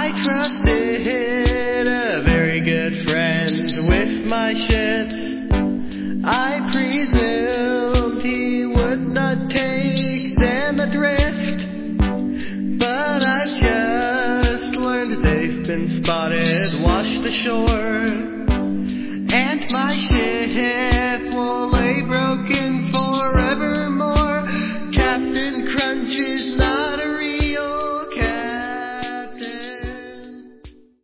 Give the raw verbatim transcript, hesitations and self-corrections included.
I trusted a very good friend with my shit. I presumed he would not take them adrift, but I've just learned they've been spotted, washed ashore, and my ship will lay broken forevermore. Captain Crunch is not